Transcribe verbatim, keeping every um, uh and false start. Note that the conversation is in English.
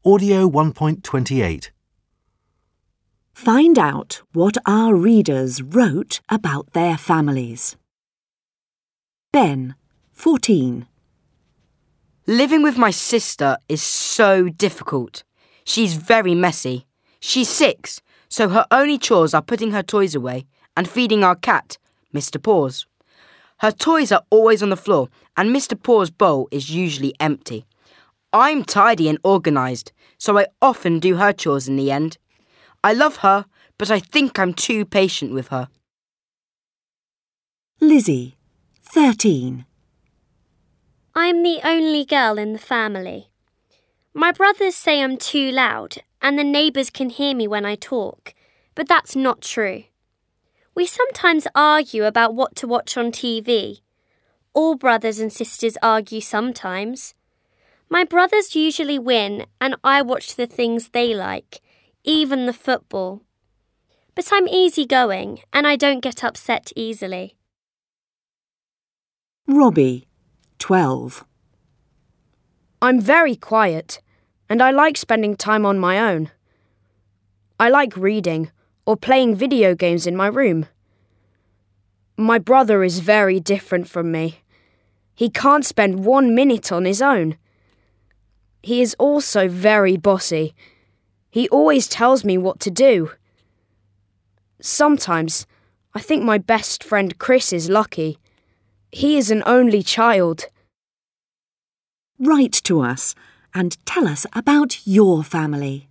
Audio one point two eight. Find out what our readers wrote about their families. Ben, fourteen. Living with my sister is so difficult. She's very messy. She's six, so her only chores are putting her toys away and feeding our cat, Mister Paws. Her toys are always on the floor and Mister Paws' bowl is usually empty. I'm tidy and organised, so I often do her chores in the end. I love her, but I think I'm too patient with her. Lizzie, thirteen. I'm the only girl in the family. My brothers say I'm too loud and the neighbours can hear me when I talk, but that's not true. We sometimes argue about what to watch on T V. All brothers and sisters argue sometimes. My brothers usually win and I watch the things they like, even the football. But I'm easygoing and I don't get upset easily. Robbie, twelve. I'm very quiet and I like spending time on my own. I like reading or playing video games in my room. My brother is very different from me. He can't spend one minute on his own. He is also very bossy. He always tells me what to do. Sometimes I think my best friend Chris is lucky. He is an only child. Write to us and tell us about your family.